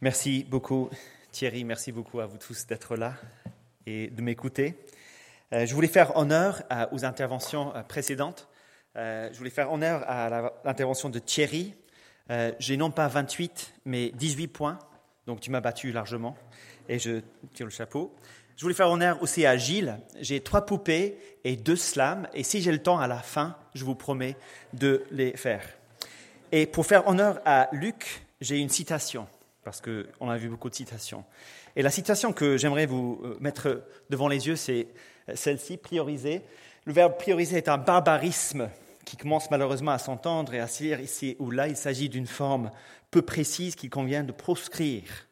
Merci beaucoup Thierry, merci beaucoup à vous tous d'être là et de m'écouter. Je voulais faire honneur aux interventions précédentes. Je voulais faire honneur à l'intervention de Thierry. J'ai non pas 28, mais 18 points, donc tu m'as battu largement et je tire le chapeau. Je voulais faire honneur aussi à Gilles. J'ai 3 poupées et 2 slams et si j'ai le temps à la fin, je vous promets de les faire. Et pour faire honneur à Luc, j'ai une citation, parce qu'on a vu beaucoup de citations. Et la citation que j'aimerais vous mettre devant les yeux, c'est celle-ci, prioriser. Le verbe prioriser est un barbarisme qui commence malheureusement à s'entendre et à se lire ici ou là. Il s'agit d'une forme peu précise qu'il convient de proscrire.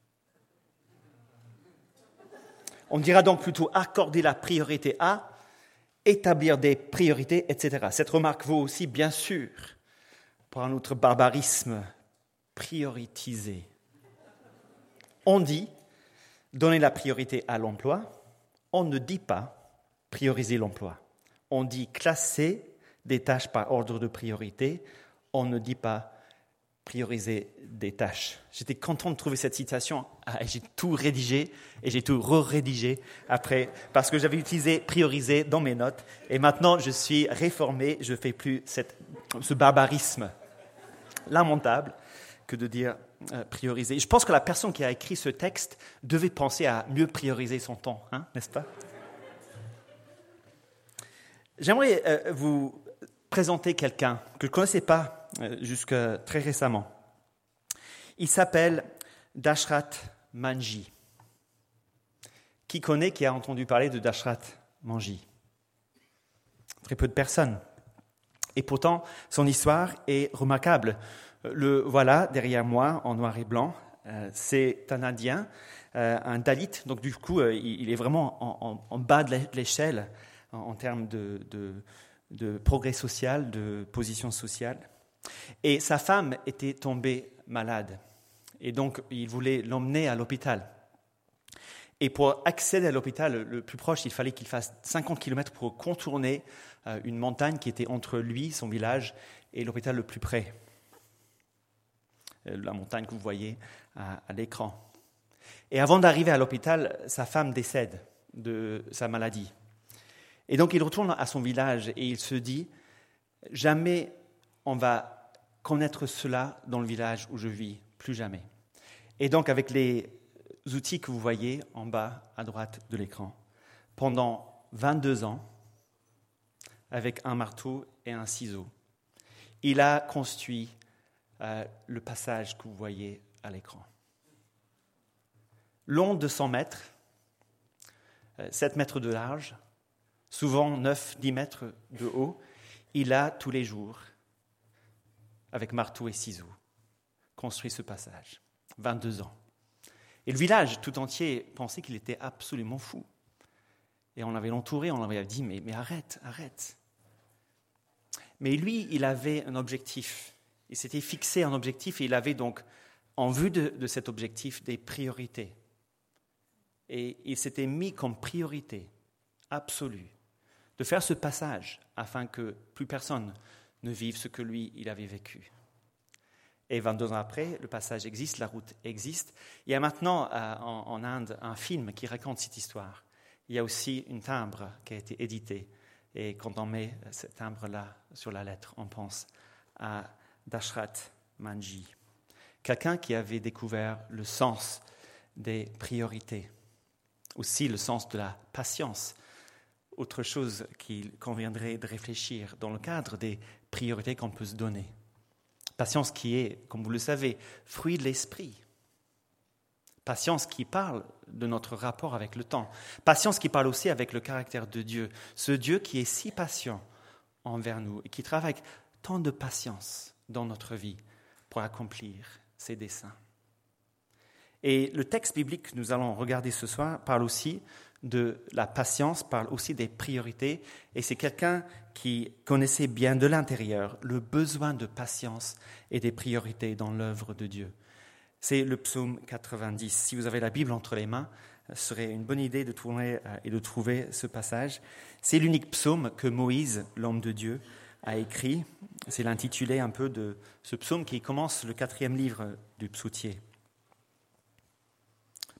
On dira donc plutôt accorder la priorité à, établir des priorités, etc. Cette remarque vaut aussi, bien sûr, pour un autre barbarisme, prioritiser. On dit donner la priorité à l'emploi, on ne dit pas prioriser l'emploi. On dit classer des tâches par ordre de priorité, on ne dit pas prioriser des tâches. J'étais content de trouver cette citation, j'ai tout rédigé et j'ai tout re-rédigé après, parce que j'avais utilisé prioriser dans mes notes et maintenant je suis réformé, je ne fais plus ce barbarisme lamentable que de dire prioriser. Je pense que la personne qui a écrit ce texte devait penser à mieux prioriser son temps, n'est-ce pas? J'aimerais vous présenter quelqu'un que je ne connaissais pas jusqu'à très récemment. Il s'appelle Dashrath Manjhi. Qui connaît, qui a entendu parler de Dashrath Manjhi? Très peu de personnes. Et pourtant, son histoire est remarquable. Le voilà derrière moi en noir et blanc. C'est un Indien, un Dalit. Donc du coup, il est vraiment en bas de l'échelle en termes de progrès social, de position sociale. Et sa femme était tombée malade. Et donc, il voulait l'emmener à l'hôpital. Et pour accéder à l'hôpital le plus proche, il fallait qu'il fasse 50 km pour contourner une montagne qui était entre lui, son village, et l'hôpital le plus près. La montagne que vous voyez à l'écran. Et avant d'arriver à l'hôpital, sa femme décède de sa maladie. Et donc il retourne à son village et il se dit « Jamais on va connaître cela dans le village où je vis, plus jamais ». Et donc avec les outils que vous voyez en bas à droite de l'écran, pendant 22 ans, avec un marteau et un ciseau, il a construit le passage que vous voyez à l'écran. Long de 100 mètres, 7 mètres de large, souvent 9-10 mètres de haut, il a tous les jours, avec marteau et ciseaux, construit ce passage. 22 ans. Et le village tout entier pensait qu'il était absolument fou. Et on l'avait entouré, on l'avait dit, mais arrête. Mais lui, il avait un objectif. Il s'était fixé un objectif et il avait donc, en vue de cet objectif, des priorités. Et il s'était mis comme priorité absolue de faire ce passage afin que plus personne ne vive ce que lui, il avait vécu. Et 22 ans après, le passage existe, la route existe. Il y a maintenant en Inde un film qui raconte cette histoire. Il y a aussi une timbre qui a été éditée. Et quand on met ce timbre-là sur la lettre, on pense à Dashrath Manjhi, quelqu'un qui avait découvert le sens des priorités, aussi le sens de la patience, autre chose qu'il conviendrait de réfléchir dans le cadre des priorités qu'on peut se donner. Patience qui est, comme vous le savez, fruit de l'esprit. Patience qui parle de notre rapport avec le temps. Patience qui parle aussi avec le caractère de Dieu, ce Dieu qui est si patient envers nous et qui travaille avec tant de patience dans notre vie pour accomplir ses desseins. Et le texte biblique que nous allons regarder ce soir parle aussi de la patience, parle aussi des priorités, et c'est quelqu'un qui connaissait bien de l'intérieur le besoin de patience et des priorités dans l'œuvre de Dieu. C'est le psaume 90. Si vous avez la Bible entre les mains, ce serait une bonne idée de tourner et de trouver ce passage. C'est l'unique psaume que Moïse, l'homme de Dieu, a écrit. C'est l'intitulé un peu de ce psaume qui commence le 4e livre du psautier.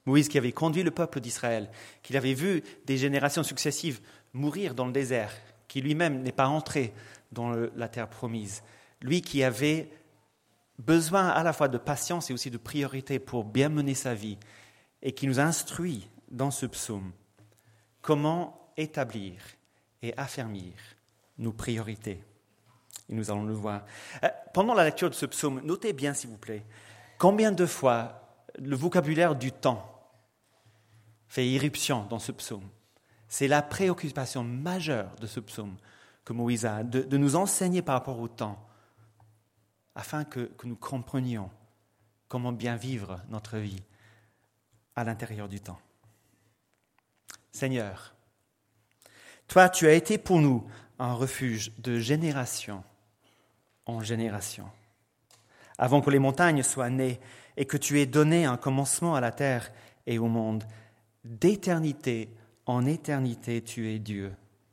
Moïse qui avait conduit le peuple d'Israël, qu'il avait vu des générations successives mourir dans le désert, qui lui-même n'est pas entré dans la terre promise. Lui qui avait besoin à la fois de patience et aussi de priorité pour bien mener sa vie, et qui nous instruit dans ce psaume comment établir et affermir nos priorités. Et nous allons le voir. Pendant la lecture de ce psaume, notez bien, s'il vous plaît, combien de fois le vocabulaire du temps fait irruption dans ce psaume. C'est la préoccupation majeure de ce psaume que Moïse a, de nous enseigner par rapport au temps, afin que nous comprenions comment bien vivre notre vie à l'intérieur du temps. Seigneur, toi, tu as été pour nous un refuge de génération en génération. Avant que les montagnes soient nées et que tu aies donné un commencement à la terre et au monde, d'éternité en éternité, tu es Dieu.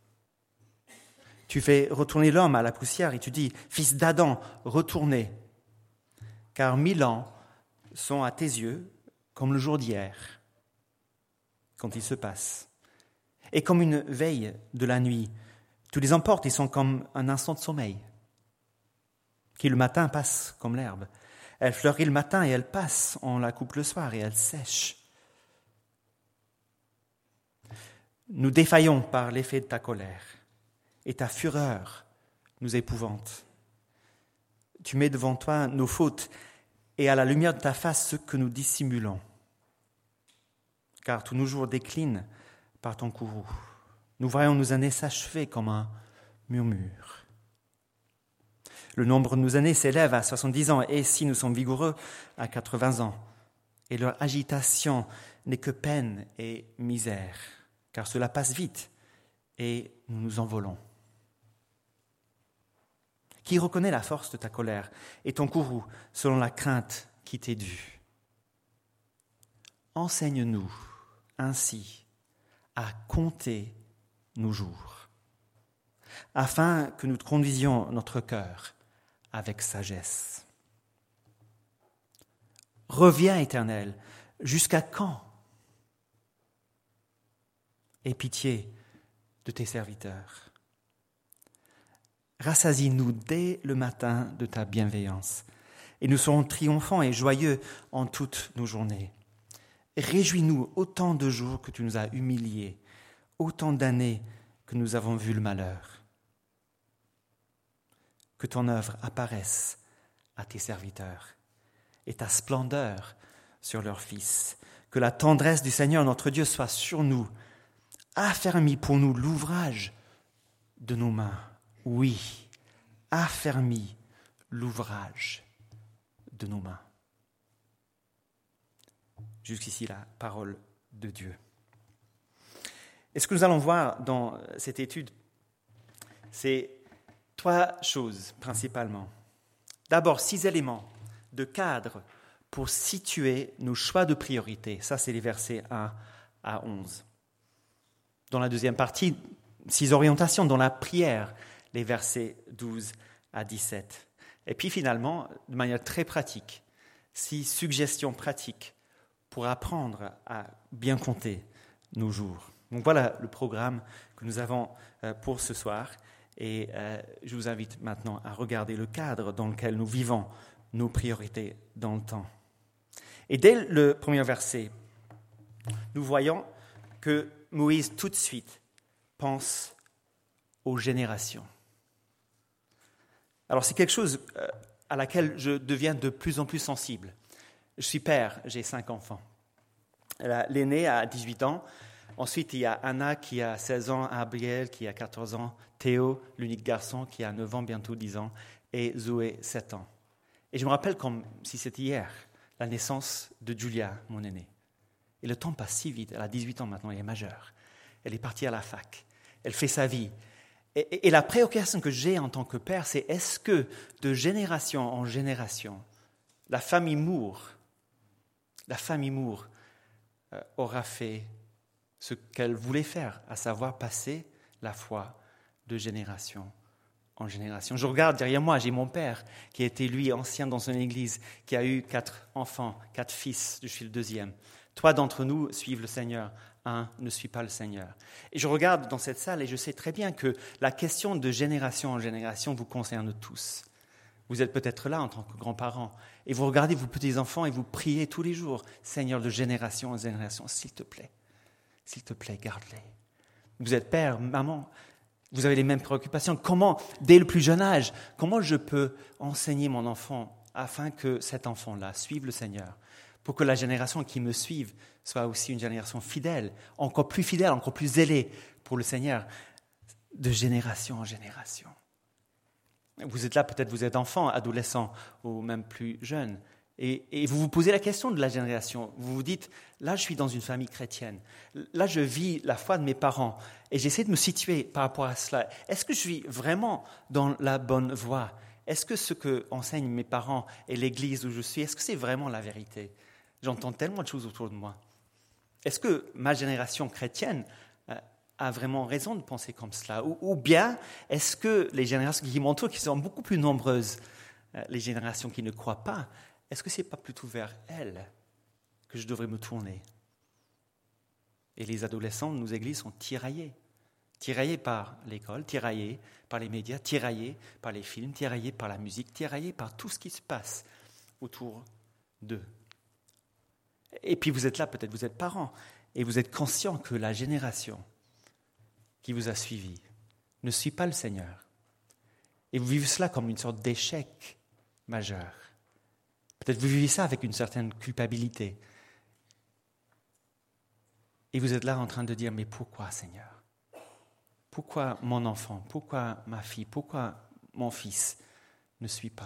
Tu fais retourner l'homme à la poussière et tu dis, fils d'Adam, retournez, car 1000 ans sont à tes yeux comme le jour d'hier, quand il se passe, et comme une veille de la nuit. Tu les emportes, ils sont comme un instant de sommeil, qui le matin passe comme l'herbe. Elle fleurit le matin et elle passe, on la coupe le soir et elle sèche. Nous défaillons par l'effet de ta colère, et ta fureur nous épouvante. Tu mets devant toi nos fautes, et à la lumière de ta face ce que nous dissimulons. Car tous nos jours déclinent par ton courroux. Nous voyons nos années s'achever comme un murmure. Le nombre de nos années s'élève à 70 ans, et si nous sommes vigoureux, à 80 ans. Et leur agitation n'est que peine et misère, car cela passe vite, et nous nous envolons. Qui reconnaît la force de ta colère et ton courroux selon la crainte qui t'est due? Enseigne-nous ainsi à compter nos jours, afin que nous conduisions notre cœur avec sagesse. Reviens, Éternel, jusqu'à quand? Aie pitié de tes serviteurs. Rassasie-nous dès le matin de ta bienveillance, et nous serons triomphants et joyeux en toutes nos journées. Réjouis-nous autant de jours que tu nous as humiliés, autant d'années que nous avons vu le malheur. Que ton œuvre apparaisse à tes serviteurs, et ta splendeur sur leurs fils. Que la tendresse du Seigneur notre Dieu soit sur nous. Affermis pour nous l'ouvrage de nos mains. Oui, affermis l'ouvrage de nos mains. Jusqu'ici, la parole de Dieu. Et ce que nous allons voir dans cette étude, c'est 3 choses principalement. D'abord, 6 éléments de cadre pour situer nos choix de priorité. Ça, c'est les versets 1 à 11. Dans la deuxième partie, 6 orientations dans la prière, les versets 12 à 17. Et puis finalement, de manière très pratique, 6 suggestions pratiques pour apprendre à bien compter nos jours. Donc voilà le programme que nous avons pour ce soir. Et je vous invite maintenant à regarder le cadre dans lequel nous vivons nos priorités dans le temps. Et dès le premier verset, nous voyons que Moïse tout de suite pense aux générations. Alors c'est quelque chose à laquelle je deviens de plus en plus sensible. Je suis père, j'ai 5 enfants. L'aîné a 18 ans. Ensuite, il y a Anna qui a 16 ans, Gabriel qui a 14 ans, Théo, l'unique garçon, qui a 9 ans, bientôt 10 ans, et Zoé, 7 ans. Et je me rappelle comme si c'était hier, la naissance de Julia, mon aînée. Et le temps passe si vite, elle a 18 ans maintenant, elle est majeure. Elle est partie à la fac, elle fait sa vie. Et la préoccupation que j'ai en tant que père, c'est est-ce que de génération en génération, la famille Moore aura fait ce qu'elle voulait faire, à savoir passer la foi de génération en génération. Je regarde derrière moi, j'ai mon père qui était lui ancien dans une église, qui a eu 4 enfants, 4 fils, je suis le deuxième. Trois d'entre nous suivent le Seigneur, un ne suit pas le Seigneur. Et je regarde dans cette salle et je sais très bien que la question de génération en génération vous concerne tous. Vous êtes peut-être là en tant que grands-parents et vous regardez vos petits-enfants et vous priez tous les jours, Seigneur, de génération en génération, s'il te plaît, garde-les. Vous êtes père, maman, vous avez les mêmes préoccupations. Comment, dès le plus jeune âge, comment je peux enseigner mon enfant afin que cet enfant-là suive le Seigneur, pour que la génération qui me suive soit aussi une génération fidèle, encore plus zélée pour le Seigneur, de génération en génération. Vous êtes là, peut-être vous êtes enfant, adolescent ou même plus jeune, et vous vous posez la question de la génération. Vous vous dites, là je suis dans une famille chrétienne, là je vis la foi de mes parents, et j'essaie de me situer par rapport à cela. Est-ce que je suis vraiment dans la bonne voie ? Est-ce que ce que enseignent mes parents et l'église où je suis, est-ce que c'est vraiment la vérité ? J'entends tellement de choses autour de moi. Est-ce que ma génération chrétienne a vraiment raison de penser comme cela ? Ou bien, est-ce que les générations qui m'entourent, qui sont beaucoup plus nombreuses, les générations qui ne croient pas, est-ce que ce n'est pas plutôt vers elles que je devrais me tourner ? Et les adolescents de nos églises sont tiraillés par l'école, tiraillés par les médias, tiraillés par les films, tiraillés par la musique, tiraillés par tout ce qui se passe autour d'eux. Et puis vous êtes là, peut-être vous êtes parents, et vous êtes conscients que la génération qui vous a suivi ne suit pas le Seigneur. Et vous vivez cela comme une sorte d'échec majeur. Peut-être vous vivez ça avec une certaine culpabilité. Et vous êtes là en train de dire, mais pourquoi, Seigneur ? Pourquoi mon enfant ? Pourquoi ma fille ? Pourquoi mon fils ne suit pas ?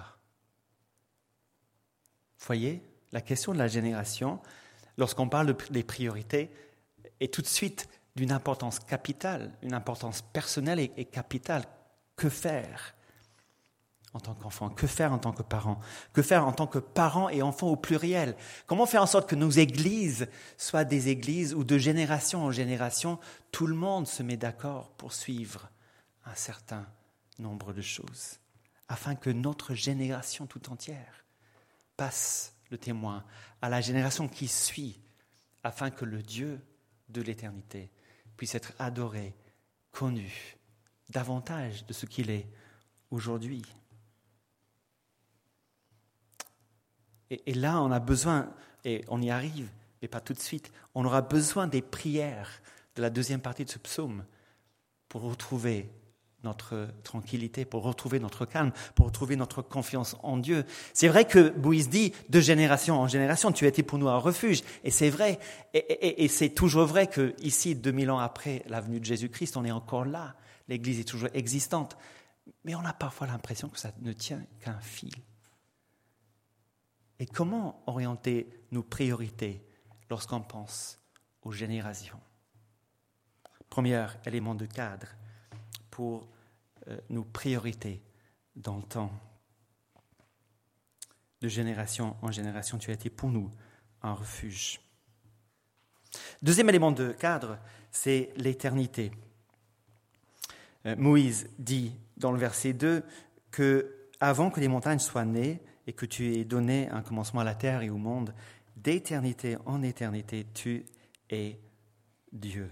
Vous voyez, la question de la génération, lorsqu'on parle des priorités, est tout de suite d'une importance capitale, une importance personnelle et capitale. Que faire en tant qu'enfant ? Que faire en tant que parent ? Que faire en tant que parents et enfants au pluriel ? Comment faire en sorte que nos églises soient des églises où de génération en génération, tout le monde se met d'accord pour suivre un certain nombre de choses, afin que notre génération tout entière passe le témoin à la génération qui suit, afin que le Dieu de l'éternité puisse être adoré, connu, davantage de ce qu'il est aujourd'hui. Et là, on a besoin, et on y arrive, mais pas tout de suite, on aura besoin des prières de la deuxième partie de ce psaume pour retrouver notre tranquillité, pour retrouver notre calme, pour retrouver notre confiance en Dieu. C'est vrai que Moïse dit, de génération en génération, tu as été pour nous un refuge. Et c'est vrai, et c'est toujours vrai qu'ici, 2000 ans après la venue de Jésus-Christ, on est encore là. L'Église est toujours existante. Mais on a parfois l'impression que ça ne tient qu'un fil. Et comment orienter nos priorités lorsqu'on pense aux générations ? Premier élément de cadre pour nos priorités dans le temps. De génération en génération, tu as été pour nous un refuge. Deuxième élément de cadre, c'est l'éternité. Moïse dit dans le verset 2 que avant que les montagnes soient nées et que tu aies donné un commencement à la terre et au monde, d'éternité en éternité, tu es Dieu.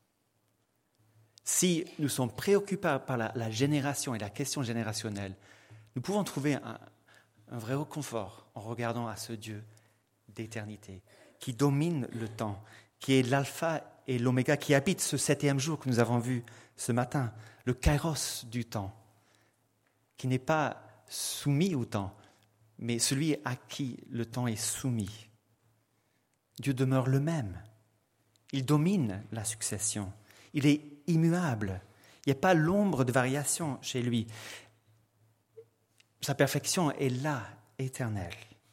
Si nous sommes préoccupés par la génération et la question générationnelle, nous pouvons trouver un vrai réconfort en regardant à ce Dieu d'éternité, qui domine le temps, qui est l'alpha et l'oméga, qui habite ce 7e jour que nous avons vu ce matin, le kairos du temps, qui n'est pas soumis au temps, mais celui à qui le temps est soumis. Dieu demeure le même. Il domine la succession. Il est immuable. Il n'y a pas l'ombre de variation chez lui. Sa perfection est là, éternelle.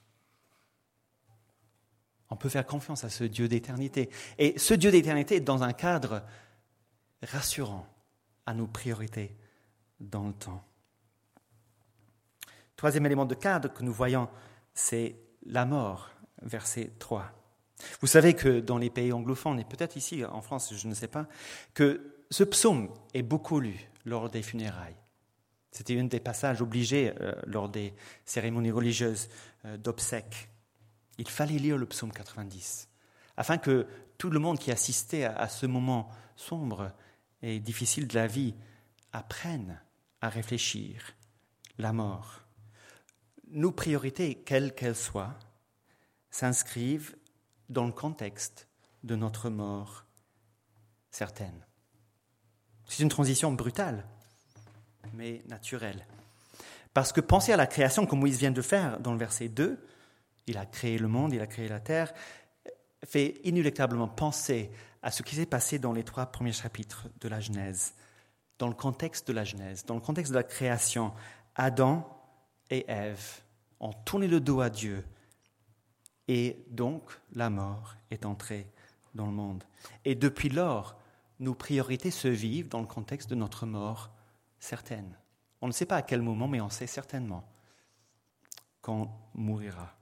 On peut faire confiance à ce Dieu d'éternité. Et ce Dieu d'éternité est dans un cadre rassurant à nos priorités dans le temps. Troisième élément de cadre que nous voyons, c'est la mort, verset 3. Vous savez que dans les pays anglophones, et peut-être ici en France, je ne sais pas, que ce psaume est beaucoup lu lors des funérailles. C'était un des passages obligés lors des cérémonies religieuses d'obsèques. Il fallait lire le psaume 90 afin que tout le monde qui assistait à ce moment sombre et difficile de la vie apprenne à réfléchir la mort. Nos priorités, quelles qu'elles soient, s'inscrivent dans le contexte de notre mort certaine. C'est une transition brutale, mais naturelle. Parce que penser à la création, comme Moïse vient de faire dans le verset 2, il a créé le monde, il a créé la terre, fait inéluctablement penser à ce qui s'est passé dans les 3 premiers chapitres de la Genèse, dans le contexte de la Genèse, dans le contexte de la création. Adam et Ève ont tourné le dos à Dieu et donc la mort est entrée dans le monde. Et depuis lors, nos priorités se vivent dans le contexte de notre mort certaine. On ne sait pas à quel moment, mais on sait certainement qu'on mourra.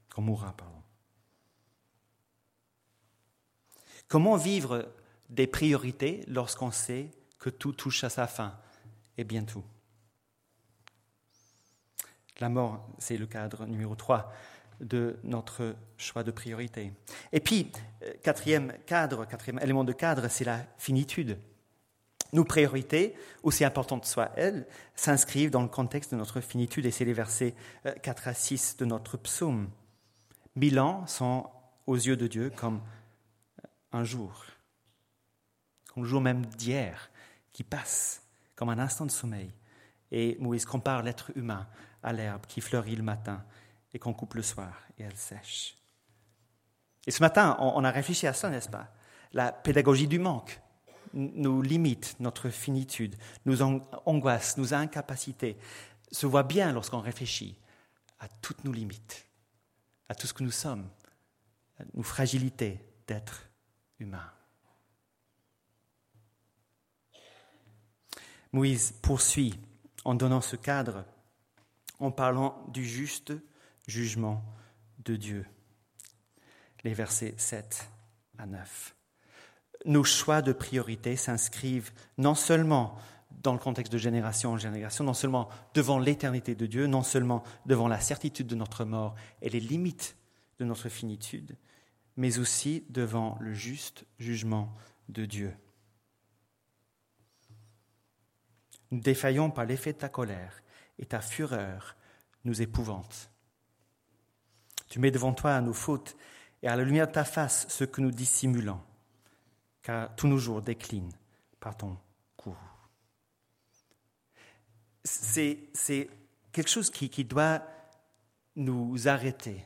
Comment vivre des priorités lorsqu'on sait que tout touche à sa fin et bientôt? La mort, c'est le cadre numéro 3 de notre choix de priorité. Et puis, quatrième élément de cadre, c'est la finitude. Nos priorités, aussi importantes soient-elles, s'inscrivent dans le contexte de notre finitude, et c'est les versets 4 à 6 de notre psaume. 1000 ans sont aux yeux de Dieu comme un jour, comme le jour même d'hier qui passe, comme un instant de sommeil. Et Moïse compare l'être humain à l'herbe qui fleurit le matin et qu'on coupe le soir et elle sèche. Et ce matin, on a réfléchi à ça, n'est-ce pas? La pédagogie du manque nous limite notre finitude, nous angoisse, nous incapacité, se voit bien lorsqu'on réfléchit à toutes nos limites, à tout ce que nous sommes, à nos fragilités d'être humains. Moïse poursuit en donnant ce cadre, en parlant du juste jugement de Dieu. Les versets 7 à 9. Nos choix de priorité s'inscrivent non seulement dans le contexte de génération en génération, non seulement devant l'éternité de Dieu, non seulement devant la certitude de notre mort et les limites de notre finitude, mais aussi devant le juste jugement de Dieu. Nous défaillons par l'effet de ta colère, et ta fureur nous épouvante. Tu mets devant toi nos fautes, et à la lumière de ta face ce que nous dissimulons, car tous nos jours déclinent par ton courroux. C'est quelque chose qui doit nous arrêter.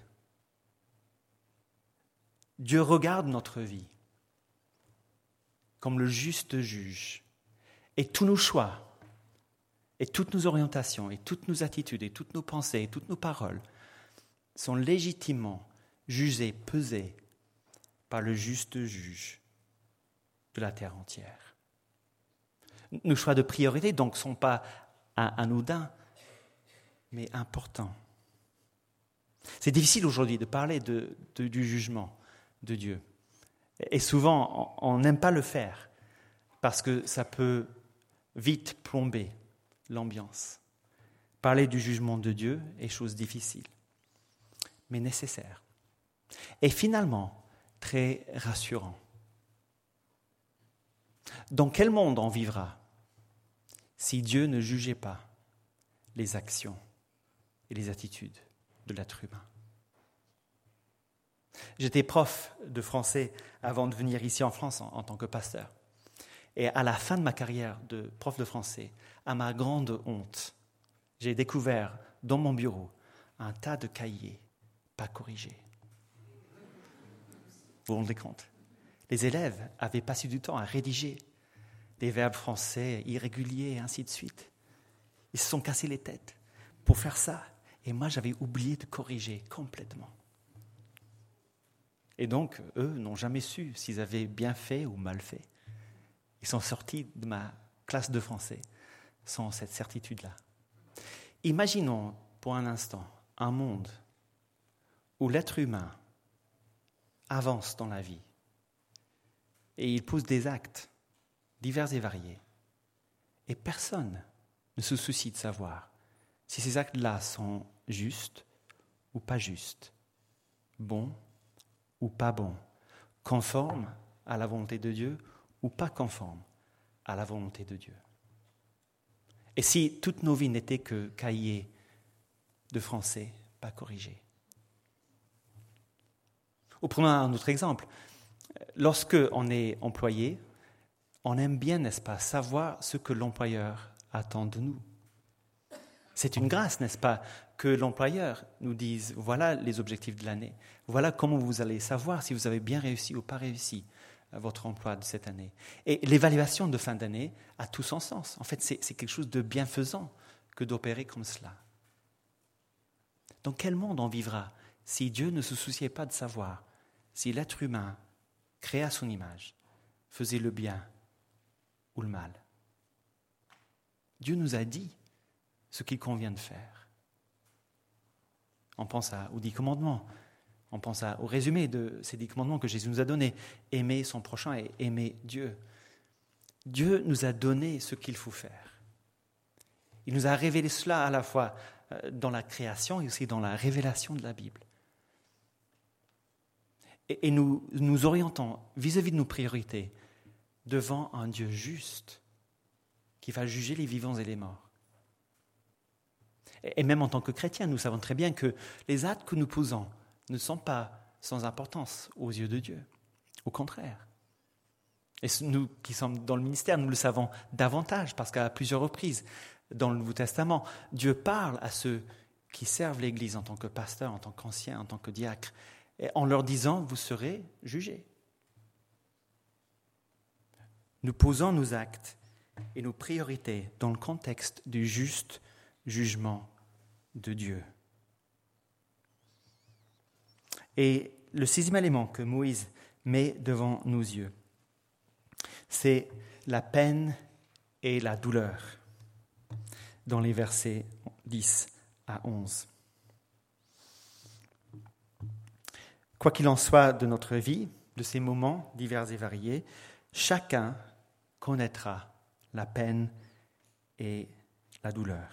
Dieu regarde notre vie comme le juste juge, et tous nos choix, et toutes nos orientations, et toutes nos attitudes, et toutes nos pensées, et toutes nos paroles sont légitimement jugées, pesées par le juste juge de la terre entière. Nos choix de priorité, donc, ne sont pas anodins, mais importants. C'est difficile aujourd'hui de parler du jugement de Dieu. Et souvent, on n'aime pas le faire, parce que ça peut vite plomber l'ambiance. Parler du jugement de Dieu est chose difficile, mais nécessaire. Et finalement, très rassurant. Dans quel monde on vivra si Dieu ne jugeait pas les actions et les attitudes de l'être humain? J'étais prof de français avant de venir ici en France en tant que pasteur. Et à la fin de ma carrière de prof de français, à ma grande honte, j'ai découvert dans mon bureau un tas de cahiers pas corrigés. Vous vous rendez compte? Les élèves avaient passé du temps à rédiger des verbes français irréguliers et ainsi de suite. Ils se sont cassés les têtes pour faire ça. Et moi, j'avais oublié de corriger complètement. Et donc, eux n'ont jamais su s'ils avaient bien fait ou mal fait. Ils sont sortis de ma classe de français sans cette certitude-là. Imaginons pour un instant un monde où l'être humain avance dans la vie et il pose des actes divers et variés. Et personne ne se soucie de savoir si ces actes-là sont justes ou pas justes, bons ou pas bons. conforme à la volonté de Dieu ou pas conforme à la volonté de Dieu. Et si toutes nos vies n'étaient que cahiers de français pas corrigés. Ou prenons un autre exemple. Lorsque on est employé, on aime bien, n'est-ce pas, savoir ce que l'employeur attend de nous. C'est une grâce, n'est-ce pas, que l'employeur nous dise, voilà les objectifs de l'année, voilà comment vous allez savoir si vous avez bien réussi ou pas réussi votre emploi de cette année. Et l'évaluation de fin d'année a tout son sens. En fait, c'est quelque chose de bienfaisant que d'opérer comme cela. Dans quel monde on vivra si Dieu ne se souciait pas de savoir si l'être humain, créé à son image, faisait le bien ou le mal? Dieu nous a dit ce qu'il convient de faire. On pense aux 10 commandements, on pense au résumé de ces 10 commandements que Jésus nous a donnés. Aimer son prochain et aimer Dieu. Dieu nous a donné ce qu'il faut faire. Il nous a révélé cela à la fois dans la création et aussi dans la révélation de la Bible. Et nous nous orientons vis-à-vis de nos priorités devant un Dieu juste qui va juger les vivants et les morts. Et même en tant que chrétiens, nous savons très bien que les actes que nous posons ne sont pas sans importance aux yeux de Dieu. Au contraire. Et nous qui sommes dans le ministère, nous le savons davantage parce qu'à plusieurs reprises dans le Nouveau Testament, Dieu parle à ceux qui servent l'Église en tant que pasteurs, en tant qu'anciens, en tant que diacres, et en leur disant, vous serez jugés. Nous posons nos actes et nos priorités dans le contexte du juste jugement de Dieu. Et le 6e élément que Moïse met devant nos yeux, c'est la peine et la douleur dans les versets 10 à 11. Quoi qu'il en soit de notre vie, de ces moments divers et variés, chacun connaîtra la peine et la douleur.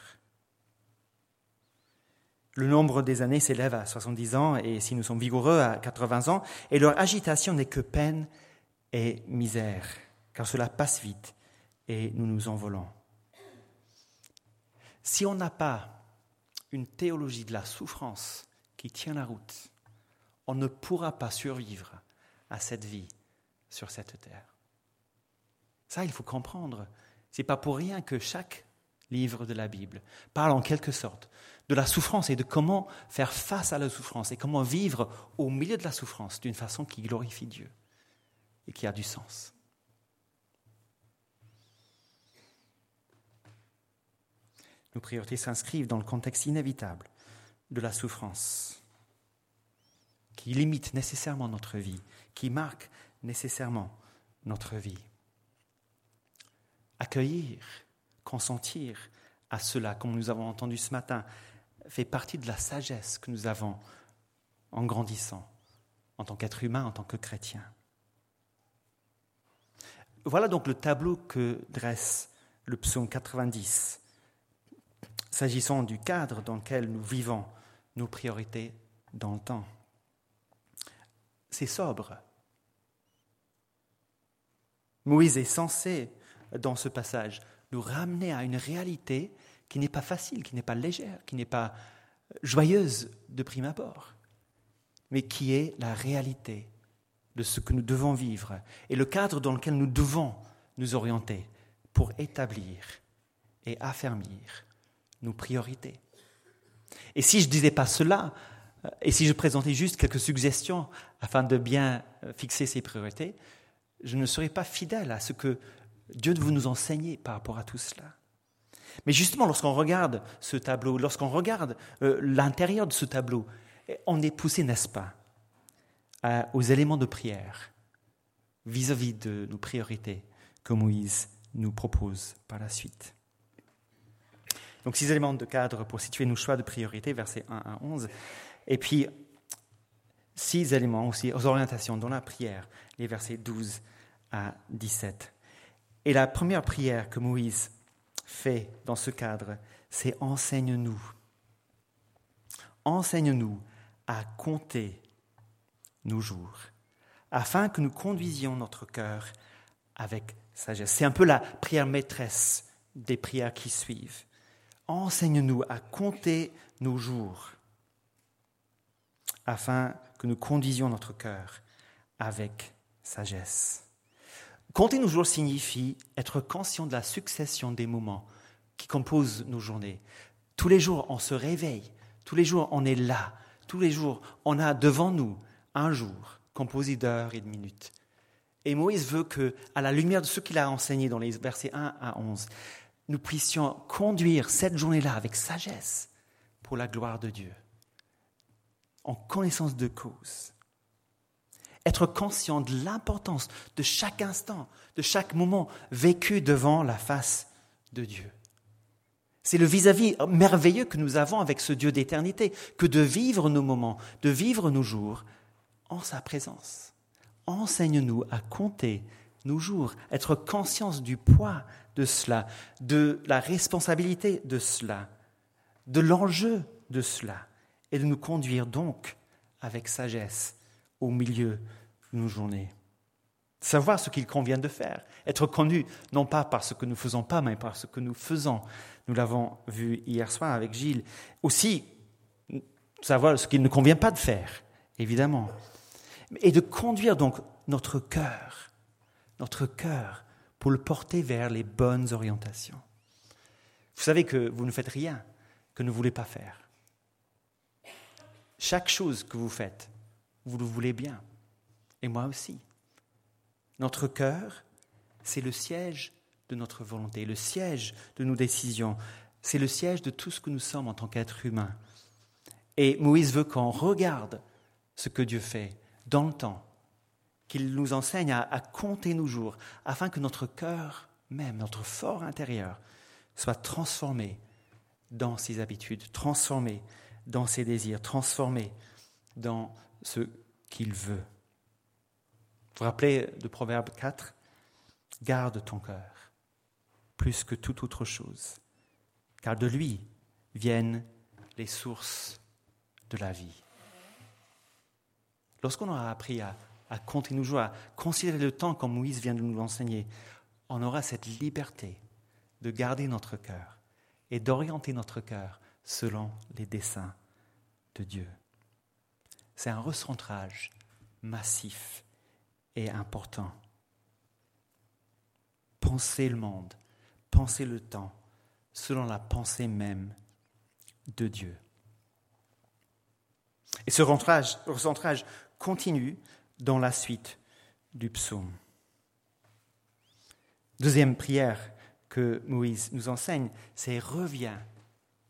Le nombre des années s'élève à 70 ans et si nous sommes vigoureux à 80 ans, et leur agitation n'est que peine et misère, car cela passe vite et nous nous envolons. Si on n'a pas une théologie de la souffrance qui tient la route, on ne pourra pas survivre à cette vie sur cette terre. Ça, il faut comprendre. Ce n'est pas pour rien que chaque livre de la Bible parle en quelque sorte de la souffrance et de comment faire face à la souffrance et comment vivre au milieu de la souffrance d'une façon qui glorifie Dieu et qui a du sens. Nos priorités s'inscrivent dans le contexte inévitable de la souffrance qui limite nécessairement notre vie, qui marque nécessairement notre vie. Accueillir, consentir à cela, comme nous avons entendu ce matin, fait partie de la sagesse que nous avons en grandissant, en tant qu'être humain, en tant que chrétien. Voilà donc le tableau que dresse le psaume 90, s'agissant du cadre dans lequel nous vivons nos priorités dans le temps. C'est sobre. Moïse est censé, dans ce passage, nous ramener à une réalité qui n'est pas facile, qui n'est pas légère, qui n'est pas joyeuse de prime abord, mais qui est la réalité de ce que nous devons vivre et le cadre dans lequel nous devons nous orienter pour établir et affermir nos priorités. Et si je ne disais pas cela, et si je présentais juste quelques suggestions afin de bien fixer ces priorités, je ne serais pas fidèle à ce que Dieu veut nous enseigner par rapport à tout cela. Mais justement, lorsqu'on regarde ce tableau, lorsqu'on regarde l'intérieur de ce tableau, on est poussé, n'est-ce pas, aux éléments de prière vis-à-vis de nos priorités que Moïse nous propose par la suite. Donc 6 éléments de cadre pour situer nos choix de priorité, versets 1 à 11. Et puis 6 éléments aussi aux orientations dans la prière, les versets 12 à 17. Et la première prière que Moïse fait dans ce cadre, c'est « Enseigne-nous. Enseigne-nous à compter nos jours, afin que nous conduisions notre cœur avec sagesse. C'est un peu la prière maîtresse des prières qui suivent. Enseigne-nous à compter nos jours, afin que nous conduisions notre cœur avec sagesse. Compter nos jours signifie être conscient de la succession des moments qui composent nos journées. Tous les jours, on se réveille. Tous les jours, on est là. Tous les jours, on a devant nous un jour composé d'heures et de minutes. Et Moïse veut que, à la lumière de ce qu'il a enseigné dans les versets 1 à 11, nous puissions conduire cette journée-là avec sagesse pour la gloire de Dieu, en connaissance de cause. Être conscient de l'importance de chaque instant, de chaque moment vécu devant la face de Dieu. C'est le vis-à-vis merveilleux que nous avons avec ce Dieu d'éternité, que de vivre nos moments, de vivre nos jours en sa présence. Enseigne-nous à compter nos jours, être conscients du poids de cela, de la responsabilité de cela, de l'enjeu de cela, et de nous conduire donc avec sagesse au milieu de nos journées. Savoir ce qu'il convient de faire, être connu non pas par ce que nous ne faisons pas, mais par ce que nous faisons. Nous l'avons vu hier soir avec Gilles. Aussi, savoir ce qu'il ne convient pas de faire, évidemment. Et de conduire donc notre cœur pour le porter vers les bonnes orientations. Vous savez que vous ne faites rien que ne voulez pas faire. Chaque chose que vous faites, vous le voulez bien. Et moi aussi. Notre cœur, c'est le siège de notre volonté, le siège de nos décisions. C'est le siège de tout ce que nous sommes en tant qu'êtres humains. Et Moïse veut qu'on regarde ce que Dieu fait dans le temps, qu'il nous enseigne à compter nos jours, afin que notre cœur même, notre fort intérieur, soit transformé dans ses habitudes, transformé dans ses désirs, transformé dans ce qu'il veut. Vous vous rappelez de Proverbe 4 ? Garde ton cœur, plus que toute autre chose, car de lui viennent les sources de la vie. Lorsqu'on aura appris à compter nos jours, à considérer le temps comme Moïse vient de nous l'enseigner, on aura cette liberté de garder notre cœur et d'orienter notre cœur selon les desseins de Dieu. C'est un recentrage massif et important. Pensez le monde, pensez le temps, selon la pensée même de Dieu. Et ce recentrage continue dans la suite du psaume. Deuxième prière que Moïse nous enseigne, c'est « Reviens, Éternel ».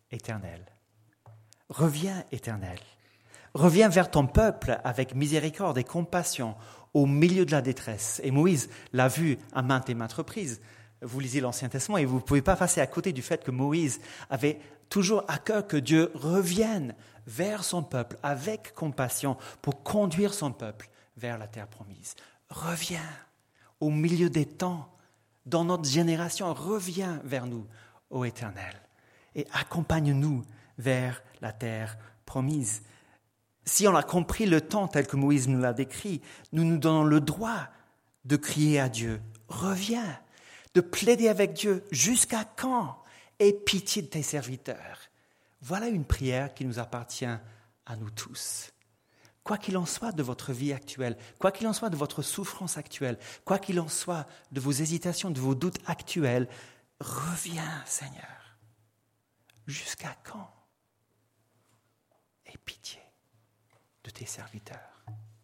Reviens, Éternel. Reviens vers ton peuple avec miséricorde et compassion au milieu de la détresse. Et Moïse l'a vu à maintes et maintes reprises. Vous lisez l'Ancien Testament et vous ne pouvez pas passer à côté du fait que Moïse avait toujours à cœur que Dieu revienne vers son peuple avec compassion pour conduire son peuple vers la terre promise. Reviens au milieu des temps, dans notre génération, reviens vers nous, ô Éternel, et accompagne-nous vers la terre promise. Si on a compris le temps tel que Moïse nous l'a décrit, nous nous donnons le droit de crier à Dieu, reviens, de plaider avec Dieu, jusqu'à quand? Aie pitié de tes serviteurs. Voilà une prière qui nous appartient à nous tous. Quoi qu'il en soit de votre vie actuelle, quoi qu'il en soit de votre souffrance actuelle, quoi qu'il en soit de vos hésitations, de vos doutes actuels, reviens, Seigneur. Jusqu'à quand? Aie pitié de tes serviteurs.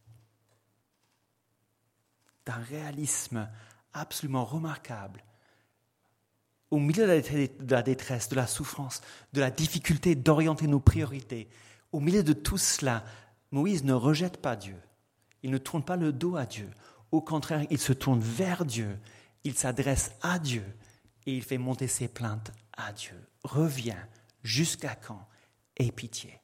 D'un réalisme absolument remarquable, au milieu de la détresse, de la souffrance, de la difficulté d'orienter nos priorités, au milieu de tout cela, Moïse ne rejette pas Dieu. Il ne tourne pas le dos à Dieu. Au contraire, il se tourne vers Dieu. Il s'adresse à Dieu et il fait monter ses plaintes à Dieu. Reviens, jusqu'à quand? Aie pitié.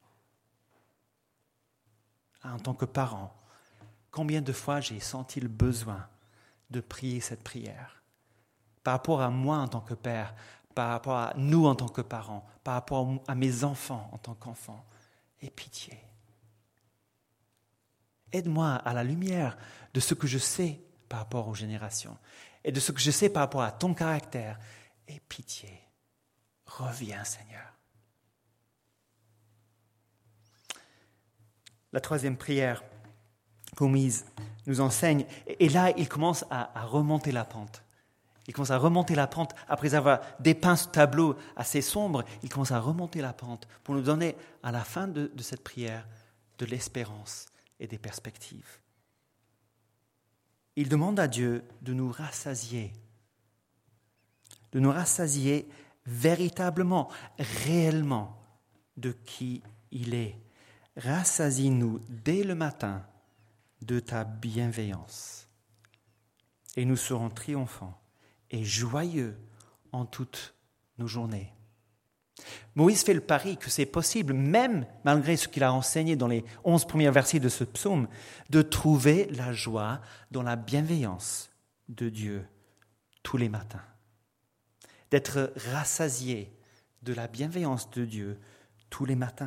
En tant que parent, combien de fois j'ai senti le besoin de prier cette prière par rapport à moi en tant que père, par rapport à nous en tant que parents, par rapport à mes enfants en tant qu'enfants. Aie pitié. aide-moi à la lumière de ce que je sais par rapport aux générations et de ce que je sais par rapport à ton caractère. Aie pitié, reviens Seigneur. La troisième prière que Moïse nous enseigne, et là il commence à remonter la pente. Il commence à remonter la pente, après avoir dépeint ce tableau assez sombre, il commence à remonter la pente pour nous donner à la fin de cette prière de l'espérance et des perspectives. Il demande à Dieu de nous rassasier véritablement, réellement de qui il est. Rassasie-nous dès le matin de ta bienveillance et nous serons triomphants et joyeux en toutes nos journées. Moïse fait le pari que c'est possible, même malgré ce qu'il a enseigné dans les 11 premiers versets de ce psaume, de trouver la joie dans la bienveillance de Dieu tous les matins. D'être rassasié de la bienveillance de Dieu tous les matins.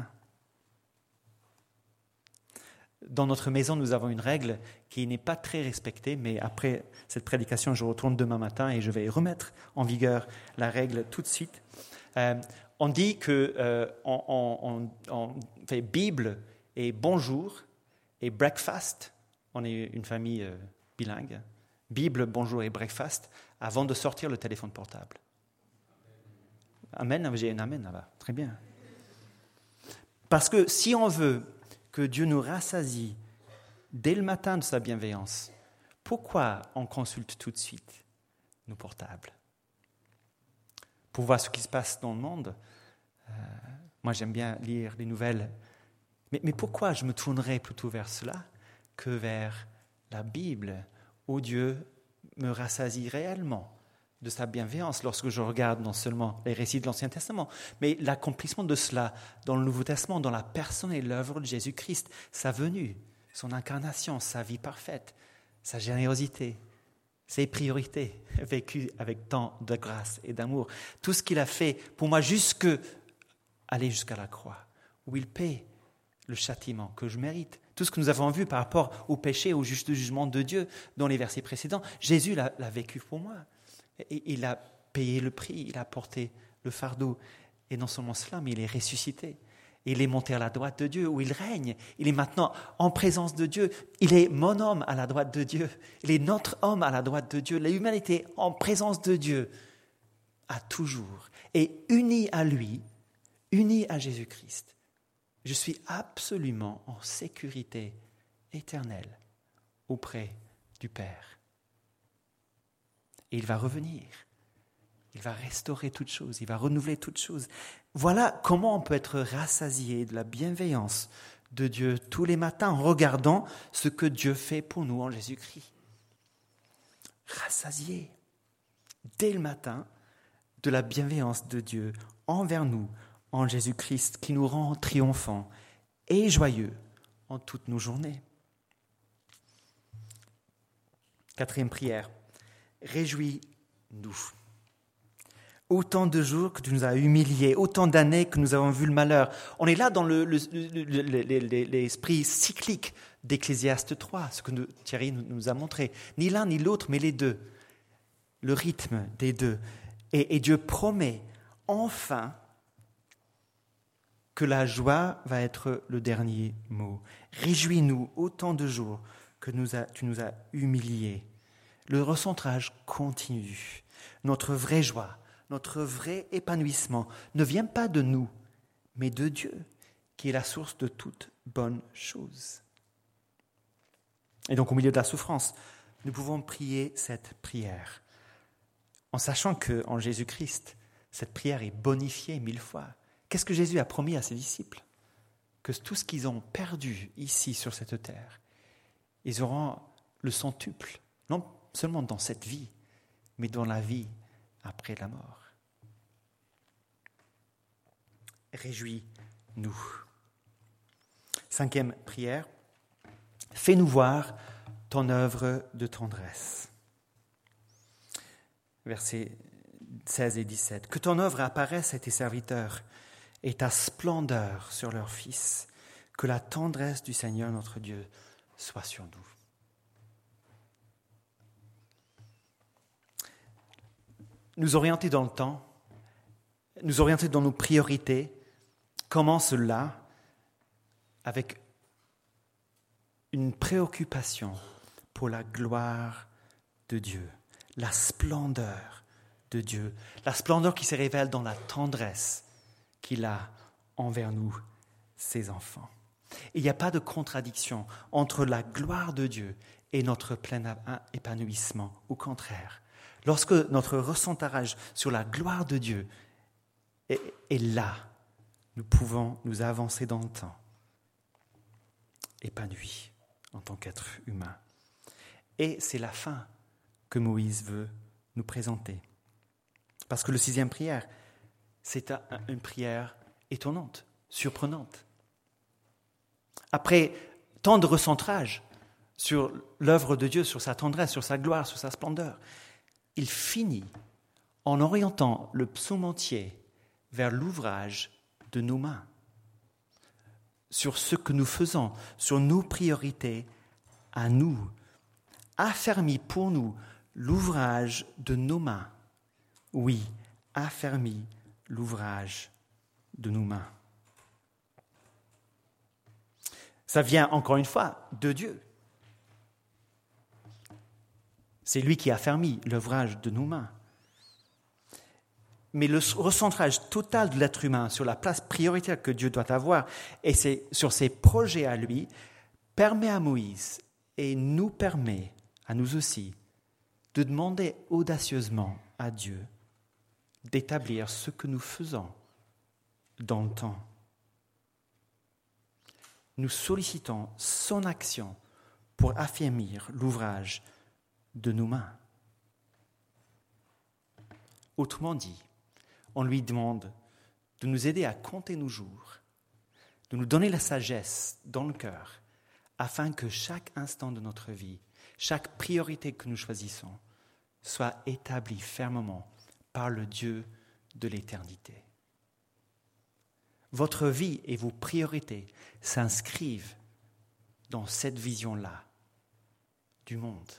Dans notre maison, nous avons une règle qui n'est pas très respectée, mais après cette prédication, je retourne demain matin et je vais remettre en vigueur la règle tout de suite. On dit que on fait Bible et bonjour et breakfast. On est une famille bilingue. Bible, bonjour et breakfast avant de sortir le téléphone portable. Amen, j'ai un amen là-bas. Très bien. Parce que si on veut que Dieu nous rassasie dès le matin de sa bienveillance, pourquoi on consulte tout de suite nos portables? Pour voir ce qui se passe dans le monde. Moi, j'aime bien lire les nouvelles. Mais pourquoi je me tournerais plutôt vers cela que vers la Bible, où Dieu me rassasie réellement de sa bienveillance lorsque je regarde non seulement les récits de l'Ancien Testament, mais l'accomplissement de cela dans le Nouveau Testament, dans la personne et l'œuvre de Jésus-Christ, sa venue, son incarnation, sa vie parfaite, sa générosité, ses priorités vécues avec tant de grâce et d'amour. Tout ce qu'il a fait pour moi aller jusqu'à la croix, où il paie le châtiment que je mérite. Tout ce que nous avons vu par rapport au péché, au juste jugement de Dieu dans les versets précédents, Jésus l'a vécu pour moi. Et il a payé le prix, il a porté le fardeau. Et non seulement cela, mais il est ressuscité. Il est monté à la droite de Dieu, où il règne. Il est maintenant en présence de Dieu. Il est mon homme à la droite de Dieu. Il est notre homme à la droite de Dieu. L'humanité en présence de Dieu à toujours. Et unie à lui, unie à Jésus-Christ. Je suis absolument en sécurité éternelle auprès du Père. Et il va revenir. Il va restaurer toutes choses. Il va renouveler toutes choses. Voilà comment on peut être rassasié de la bienveillance de Dieu tous les matins en regardant ce que Dieu fait pour nous en Jésus-Christ. Rassasié dès le matin de la bienveillance de Dieu envers nous en Jésus-Christ qui nous rend triomphants et joyeux en toutes nos journées. Quatrième prière. Réjouis-nous. Autant de jours que tu nous as humiliés, autant d'années que nous avons vu le malheur. On est là dans l'esprit cyclique d'Ecclésiaste 3, ce que Thierry nous a montré. Ni l'un ni l'autre, mais les deux. Le rythme des deux. Et Dieu promet enfin que la joie va être le dernier mot. Réjouis-nous autant de jours que tu nous as humiliés. Le recentrage continue. Notre vraie joie, notre vrai épanouissement ne vient pas de nous, mais de Dieu, qui est la source de toute bonne chose. Et donc, au milieu de la souffrance, nous pouvons prier cette prière, en sachant qu'en Jésus-Christ, cette prière est bonifiée 1000 fois. Qu'est-ce que Jésus a promis à ses disciples? Que tout ce qu'ils ont perdu ici sur cette terre, ils auront le centuple, non seulement dans cette vie, mais dans la vie après la mort. Réjouis-nous. 5e prière. Fais-nous voir ton œuvre de tendresse. Versets 16 et 17. Que ton œuvre apparaisse à tes serviteurs et ta splendeur sur leurs fils. Que la tendresse du Seigneur notre Dieu soit sur nous. Nous orienter dans le temps, nous orienter dans nos priorités, commence là avec une préoccupation pour la gloire de Dieu, la splendeur de Dieu, la splendeur qui se révèle dans la tendresse qu'il a envers nous, ses enfants. Il n'y a pas de contradiction entre la gloire de Dieu et notre plein épanouissement. Au contraire, lorsque notre recentrage sur la gloire de Dieu est là, nous pouvons nous avancer dans le temps, épanouis en tant qu'être humain. Et c'est la fin que Moïse veut nous présenter. Parce que le 6e prière, c'est une prière étonnante, surprenante. Après tant de recentrage sur l'œuvre de Dieu, sur sa tendresse, sur sa gloire, sur sa splendeur, il finit en orientant le psaume entier vers l'ouvrage de nos mains, sur ce que nous faisons, sur nos priorités à nous, affermi pour nous l'ouvrage de nos mains. Oui, affermi l'ouvrage de nos mains. Ça vient encore une fois de Dieu. C'est lui qui a affermi l'ouvrage de nos mains. Mais le recentrage total de l'être humain sur la place prioritaire que Dieu doit avoir et sur ses projets à lui permet à Moïse et nous permet à nous aussi de demander audacieusement à Dieu d'établir ce que nous faisons dans le temps. Nous sollicitons son action pour affermir l'ouvrage de nos mains. Autrement dit, on lui demande de nous aider à compter nos jours, de nous donner la sagesse dans le cœur, afin que chaque instant de notre vie, chaque priorité que nous choisissons, soit établie fermement par le Dieu de l'éternité. Votre vie et vos priorités s'inscrivent dans cette vision-là du monde.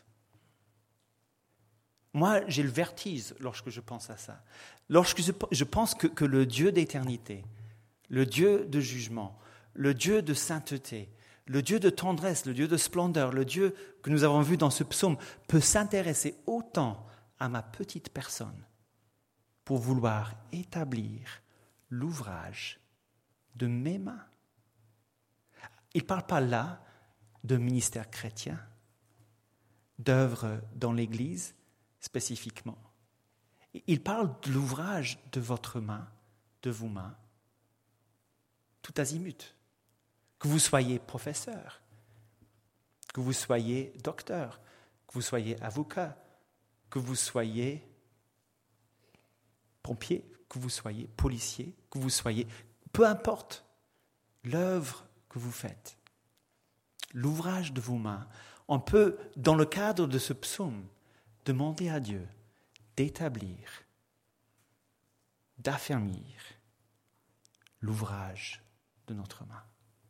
Moi, j'ai le vertige lorsque je pense à ça. Lorsque je pense que le Dieu d'éternité, le Dieu de jugement, le Dieu de sainteté, le Dieu de tendresse, le Dieu de splendeur, le Dieu que nous avons vu dans ce psaume peut s'intéresser autant à ma petite personne pour vouloir établir l'ouvrage de mes mains. Il ne parle pas là de ministère chrétien, d'œuvre dans l'Église spécifiquement. Il parle de l'ouvrage de votre main, de vos mains, tout azimut. Que vous soyez professeur, que vous soyez docteur, que vous soyez avocat, que vous soyez pompier, que vous soyez policier, que vous soyez... Peu importe l'œuvre que vous faites, l'ouvrage de vos mains, on peut, dans le cadre de ce psaume, demander à Dieu d'établir, d'affermir l'ouvrage de notre main.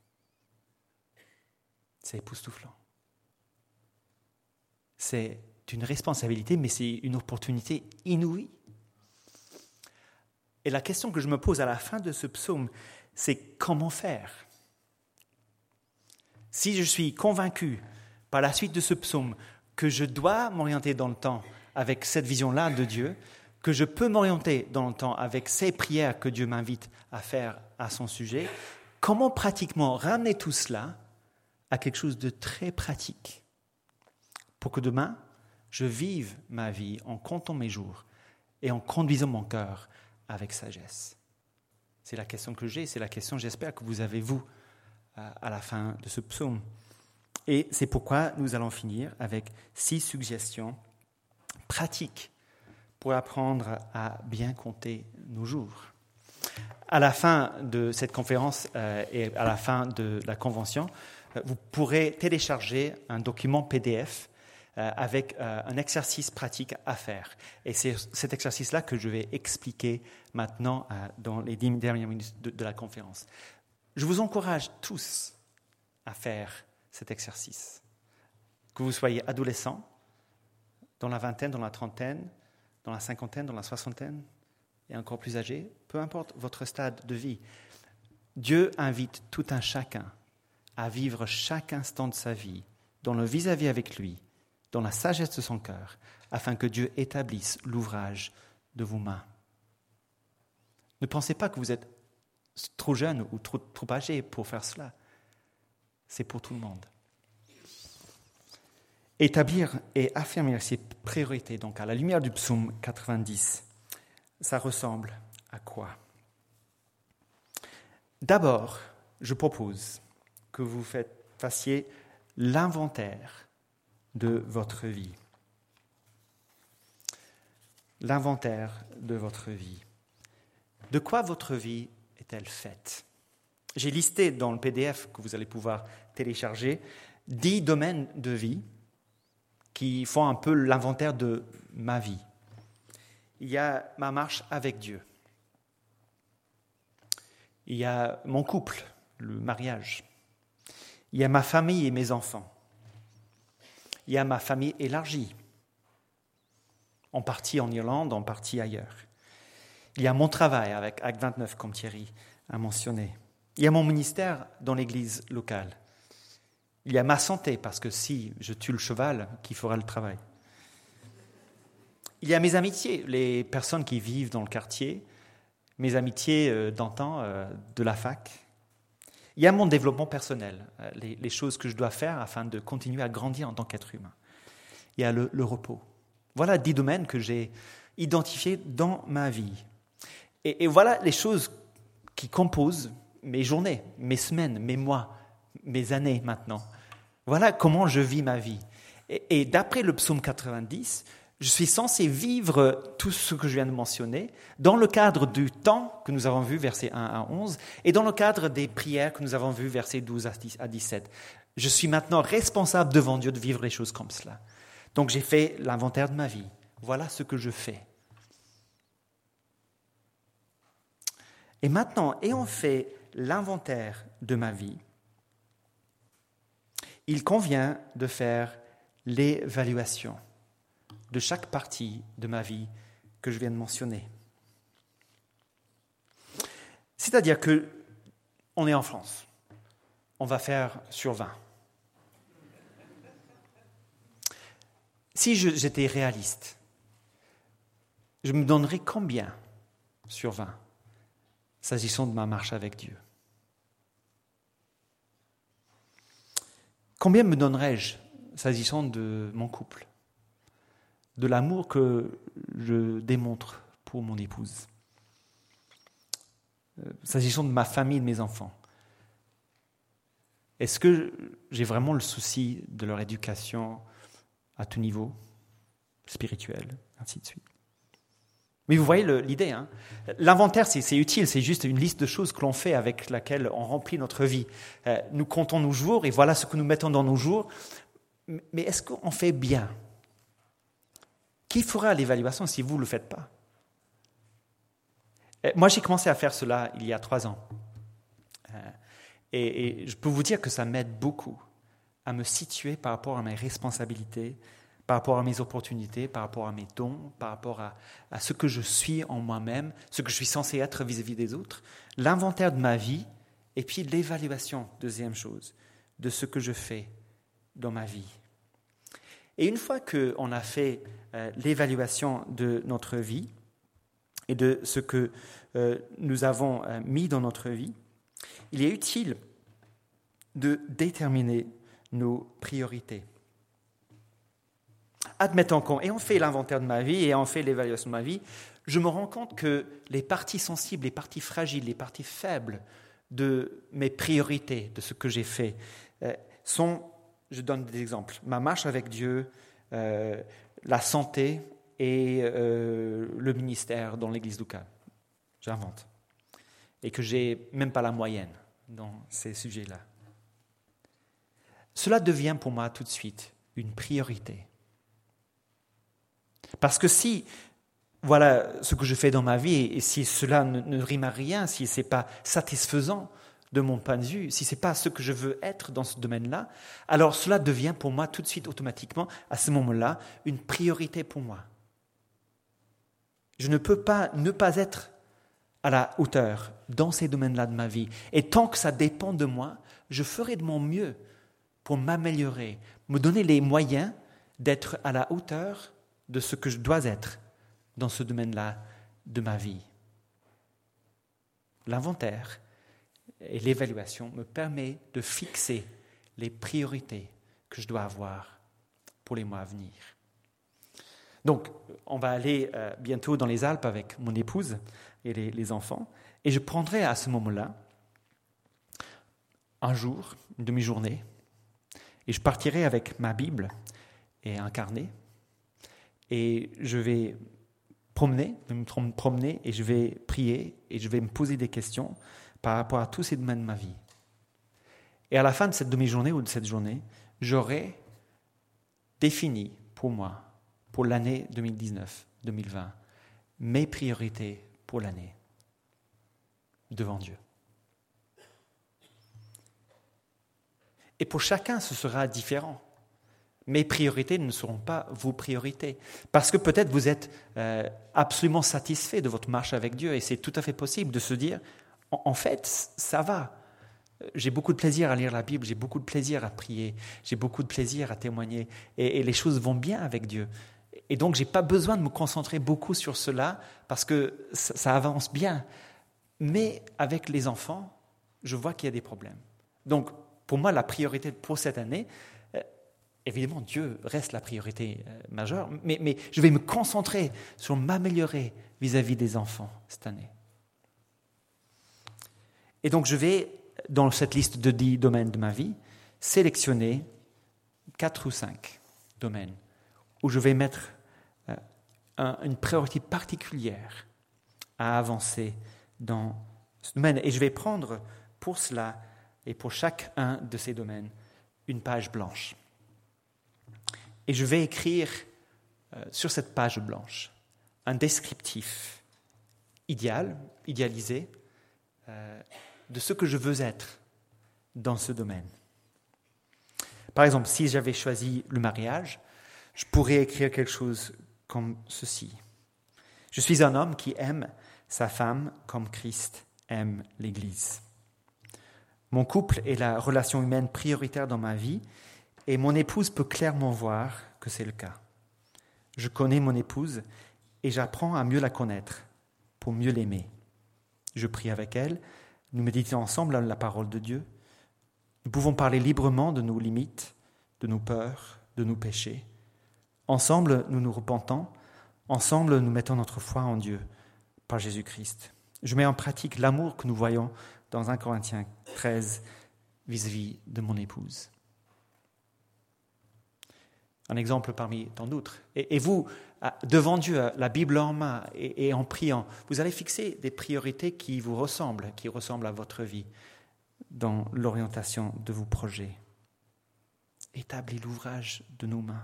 C'est époustouflant. C'est une responsabilité, mais c'est une opportunité inouïe. Et la question que je me pose à la fin de ce psaume, c'est comment faire ? Si je suis convaincu par la suite de ce psaume que je dois m'orienter dans le temps avec cette vision-là de Dieu, que je peux m'orienter dans le temps avec ces prières que Dieu m'invite à faire à son sujet, comment pratiquement ramener tout cela à quelque chose de très pratique pour que demain, je vive ma vie en comptant mes jours et en conduisant mon cœur avec sagesse. C'est la question que j'ai, c'est la question, j'espère, que vous avez, vous, à la fin de ce psaume. Et c'est pourquoi nous allons finir avec 6 suggestions pratiques pour apprendre à bien compter nos jours. À la fin de cette conférence et à la fin de la convention, vous pourrez télécharger un document PDF avec un exercice pratique à faire. Et c'est cet exercice-là que je vais expliquer maintenant dans les 10 dernières minutes de la conférence. Je vous encourage tous à faire cet exercice. Que vous soyez adolescent, dans la vingtaine, dans la trentaine, dans la cinquantaine, dans la soixantaine, et encore plus âgé, peu importe votre stade de vie, Dieu invite tout un chacun à vivre chaque instant de sa vie dans le vis-à-vis avec lui, dans la sagesse de son cœur, afin que Dieu établisse l'ouvrage de vos mains. Ne pensez pas que vous êtes trop jeune ou trop âgé pour faire cela. C'est pour tout le monde. Établir et affirmer ses priorités, donc à la lumière du psaume 90, ça ressemble à quoi? D'abord, je propose que vous fassiez l'inventaire de votre vie. L'inventaire de votre vie. De quoi votre vie est-elle faite? J'ai listé dans le PDF que vous allez pouvoir télécharger 10 domaines de vie qui font un peu l'inventaire de ma vie. Il y a ma marche avec Dieu. Il y a mon couple, le mariage. Il y a ma famille et mes enfants. Il y a ma famille élargie, en partie en Irlande, en partie ailleurs. Il y a mon travail avec Acte 29, comme Thierry a mentionné. Il y a mon ministère dans l'église locale. Il y a ma santé, parce que si je tue le cheval, qui fera le travail? Il y a mes amitiés, les personnes qui vivent dans le quartier, mes amitiés d'antan, de la fac. Il y a mon développement personnel, les choses que je dois faire afin de continuer à grandir en tant qu'être humain. Il y a le repos. Voilà 10 domaines que j'ai identifiés dans ma vie. Et voilà les choses qui composent mes journées, mes semaines, mes mois, mes années maintenant. Voilà comment je vis ma vie. Et d'après le psaume 90, je suis censé vivre tout ce que je viens de mentionner dans le cadre du temps que nous avons vu, versets 1 à 11, et dans le cadre des prières que nous avons vues, versets 12 à 17. Je suis maintenant responsable devant Dieu de vivre les choses comme cela. Donc j'ai fait l'inventaire de ma vie. Voilà ce que je fais. Et maintenant, ayant fait l'inventaire de ma vie, il convient de faire l'évaluation de chaque partie de ma vie que je viens de mentionner. C'est-à-dire qu'on est en France. On va faire sur 20. Si j'étais réaliste, je me donnerais combien sur 20 s'agissant de ma marche avec Dieu? Combien me donnerais-je s'agissant de mon couple, de l'amour que je démontre pour mon épouse, s'agissant de ma famille et de mes enfants? Est-ce que j'ai vraiment le souci de leur éducation à tout niveau, spirituel, ainsi de suite? Mais vous voyez l'idée, hein? L'inventaire, c'est utile, c'est juste une liste de choses que l'on fait avec laquelle on remplit notre vie. Nous comptons nos jours et voilà ce que nous mettons dans nos jours. Mais est-ce qu'on fait bien? Qui fera l'évaluation si vous ne le faites pas? Moi, j'ai commencé à faire cela il y a 3 ans. Et je peux vous dire que ça m'aide beaucoup à me situer par rapport à mes responsabilités, par rapport à mes opportunités, par rapport à mes dons, par rapport à ce que je suis en moi-même, ce que je suis censé être vis-à-vis des autres, l'inventaire de ma vie, et puis l'évaluation, deuxième chose, de ce que je fais dans ma vie. Et une fois qu'on a fait l'évaluation de notre vie et de ce que nous avons mis dans notre vie, il est utile de déterminer nos priorités. Admettons qu'ayant fait l'inventaire de ma vie et ayant fait l'évaluation de ma vie, je me rends compte que les parties sensibles, les parties fragiles, les parties faibles de mes priorités, de ce que j'ai fait, sont, je donne des exemples, ma marche avec Dieu, la santé et le ministère dans l'église locale. J'invente. Et que j'ai même pas la moyenne dans ces sujets-là. Cela devient pour moi tout de suite une priorité. Parce que si, voilà ce que je fais dans ma vie, et si cela ne rime à rien, si ce n'est pas satisfaisant de mon point de vue, si ce n'est pas ce que je veux être dans ce domaine-là, alors cela devient pour moi tout de suite, automatiquement, à ce moment-là, une priorité pour moi. Je ne peux pas ne pas être à la hauteur dans ces domaines-là de ma vie. Et tant que ça dépend de moi, je ferai de mon mieux pour m'améliorer, me donner les moyens d'être à la hauteur de ce que je dois être dans ce domaine-là de ma vie. L'inventaire et l'évaluation me permettent de fixer les priorités que je dois avoir pour les mois à venir. Donc, on va aller bientôt dans les Alpes avec mon épouse et les enfants, et je prendrai à ce moment-là un jour, une demi-journée, et je partirai avec ma Bible et un carnet, et je vais me promener, et je vais prier, et je vais me poser des questions par rapport à tous ces domaines de ma vie. Et à la fin de cette demi-journée ou de cette journée, j'aurai défini pour moi, pour l'année 2019-2020, mes priorités pour l'année devant Dieu. Et pour chacun, ce sera différent. Mes priorités ne seront pas vos priorités. Parce que peut-être vous êtes absolument satisfait de votre marche avec Dieu, et c'est tout à fait possible de se dire, en fait, ça va. J'ai beaucoup de plaisir à lire la Bible, j'ai beaucoup de plaisir à prier, j'ai beaucoup de plaisir à témoigner, et les choses vont bien avec Dieu. Et donc, je n'ai pas besoin de me concentrer beaucoup sur cela, parce que ça avance bien. Mais avec les enfants, je vois qu'il y a des problèmes. Donc, pour moi, la priorité pour cette année, évidemment, Dieu reste la priorité majeure, mais je vais me concentrer sur m'améliorer vis-à-vis des enfants cette année. Et donc, je vais, dans cette liste de 10 domaines de ma vie, sélectionner 4 ou 5 domaines où je vais mettre une priorité particulière à avancer dans ce domaine. Et je vais prendre pour cela, et pour chacun de ces domaines, une page blanche. Et je vais écrire sur cette page blanche un descriptif idéalisé, de ce que je veux être dans ce domaine. Par exemple, si j'avais choisi le mariage, je pourrais écrire quelque chose comme ceci. Je suis un homme qui aime sa femme comme Christ aime l'Église. Mon couple est la relation humaine prioritaire dans ma vie, et mon épouse peut clairement voir que c'est le cas. Je connais mon épouse et j'apprends à mieux la connaître pour mieux l'aimer. Je prie avec elle, nous méditons ensemble la parole de Dieu. Nous pouvons parler librement de nos limites, de nos peurs, de nos péchés. Ensemble, nous nous repentons. Ensemble, nous mettons notre foi en Dieu par Jésus-Christ. Je mets en pratique l'amour que nous voyons dans 1 Corinthiens 13 vis-à-vis de mon épouse. Un exemple parmi tant d'autres. Et vous, devant Dieu, la Bible en main et en priant, vous allez fixer des priorités qui vous ressemblent, qui ressemblent à votre vie dans l'orientation de vos projets. Établis l'ouvrage de nos mains.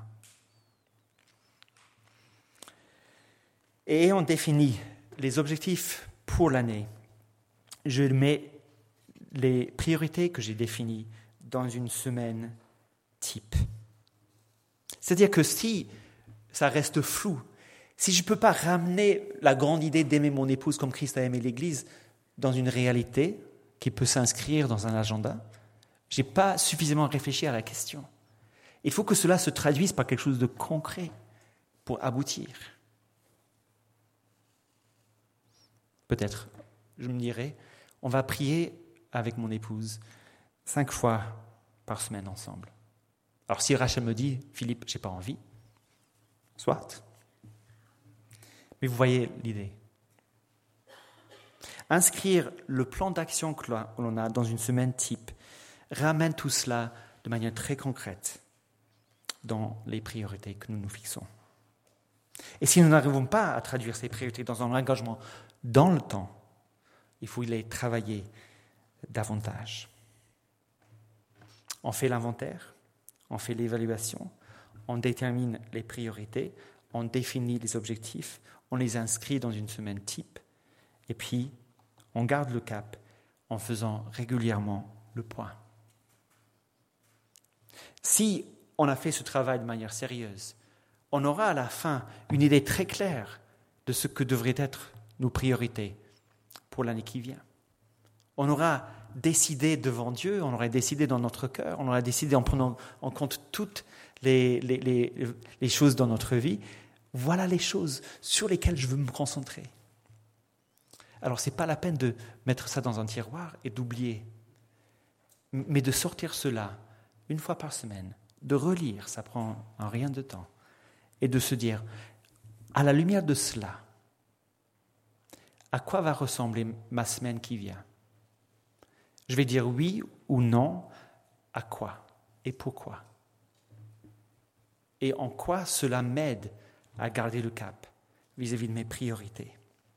Et on définit les objectifs pour l'année. Je mets les priorités que j'ai définies dans une semaine type. C'est-à-dire que si ça reste flou, si je ne peux pas ramener la grande idée d'aimer mon épouse comme Christ a aimé l'Église dans une réalité qui peut s'inscrire dans un agenda, je n'ai pas suffisamment réfléchi à la question. Il faut que cela se traduise par quelque chose de concret pour aboutir. Peut-être, je me dirais, on va prier avec mon épouse 5 fois par semaine ensemble. Alors si Rachel me dit, Philippe, je n'ai pas envie, soit. Mais vous voyez l'idée. Inscrire le plan d'action que l'on a dans une semaine type ramène tout cela de manière très concrète dans les priorités que nous nous fixons. Et si nous n'arrivons pas à traduire ces priorités dans un engagement dans le temps, il faut les travailler davantage. On fait l'inventaire. On fait l'évaluation, on détermine les priorités, on définit les objectifs, on les inscrit dans une semaine type, et puis on garde le cap, en faisant régulièrement le point. Si on a fait ce travail de manière sérieuse, on aura à la fin une idée très claire de ce que devraient être nos priorités pour l'année qui vient. On aura décidé devant Dieu, on aura décidé dans notre cœur, on aura décidé en prenant en compte toutes les choses dans notre vie. Voilà les choses sur lesquelles je veux me concentrer. Alors, ce n'est pas la peine de mettre ça dans un tiroir et d'oublier, mais de sortir cela une fois par semaine, de relire, ça prend rien de temps, et de se dire, à la lumière de cela, à quoi va ressembler ma semaine qui vient ? Je vais dire oui ou non à quoi et pourquoi ? Et en quoi cela m'aide à garder le cap vis-à-vis de mes priorités ?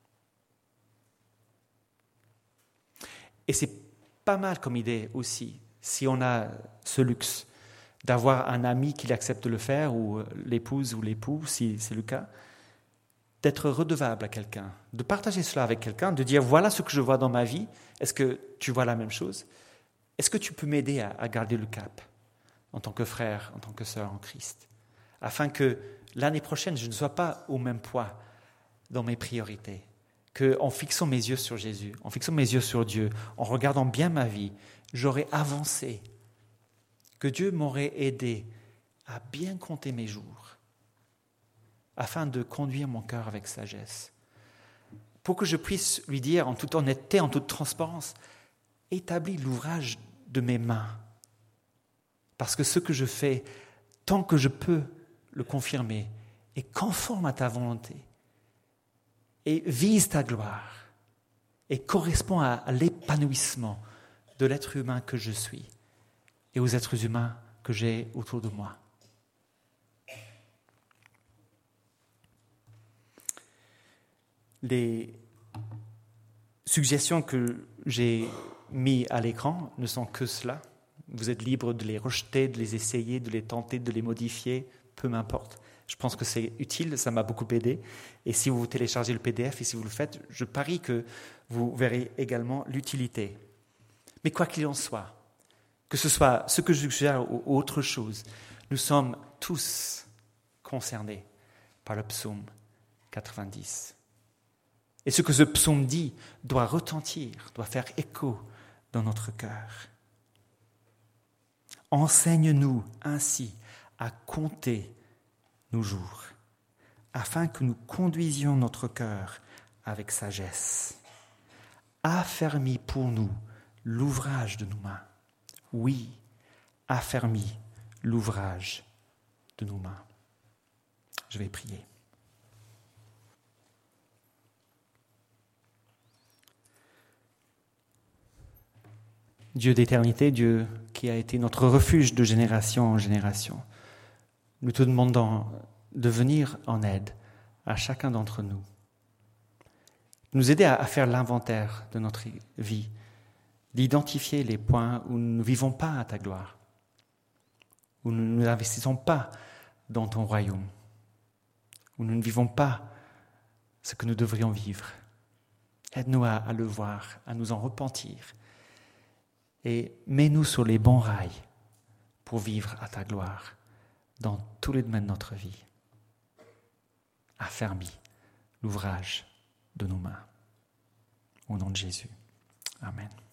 Et c'est pas mal comme idée aussi, si on a ce luxe, d'avoir un ami qui accepte de le faire, ou l'épouse ou l'époux, si c'est le cas, d'être redevable à quelqu'un, de partager cela avec quelqu'un, de dire voilà ce que je vois dans ma vie, est-ce que tu vois la même chose ? Est-ce que tu peux m'aider à garder le cap en tant que frère, en tant que sœur en Christ, afin que l'année prochaine je ne sois pas au même poids dans mes priorités, qu'en fixant mes yeux sur Jésus, en fixant mes yeux sur Dieu, en regardant bien ma vie, j'aurais avancé, que Dieu m'aurait aidé à bien compter mes jours, afin de conduire mon cœur avec sagesse, pour que je puisse lui dire en toute honnêteté, en toute transparence, établis l'ouvrage de mes mains, parce que ce que je fais, tant que je peux le confirmer, est conforme à ta volonté, et vise ta gloire, et correspond à l'épanouissement de l'être humain que je suis, et aux êtres humains que j'ai autour de moi. Les suggestions que j'ai mises à l'écran ne sont que cela. Vous êtes libre de les rejeter, de les essayer, de les tenter, de les modifier, peu m'importe. Je pense que c'est utile, ça m'a beaucoup aidé. Et si vous téléchargez le PDF et si vous le faites, je parie que vous verrez également l'utilité. Mais quoi qu'il en soit, que ce soit ce que je suggère ou autre chose, nous sommes tous concernés par le psaume 90. Et ce que ce psaume dit doit retentir, doit faire écho dans notre cœur. Enseigne-nous ainsi à compter nos jours, afin que nous conduisions notre cœur avec sagesse. Affermis pour nous l'ouvrage de nos mains. Oui, affermis l'ouvrage de nos mains. Je vais prier. Dieu d'éternité, Dieu qui a été notre refuge de génération en génération, nous te demandons de venir en aide à chacun d'entre nous. Nous aider à faire l'inventaire de notre vie, d'identifier les points où nous ne vivons pas à ta gloire, où nous ne nous investissons pas dans ton royaume, où nous ne vivons pas ce que nous devrions vivre. Aide-nous à le voir, à nous en repentir, et mets-nous sur les bons rails pour vivre à ta gloire dans tous les domaines de notre vie. Affermis l'ouvrage de nos mains. Au nom de Jésus. Amen.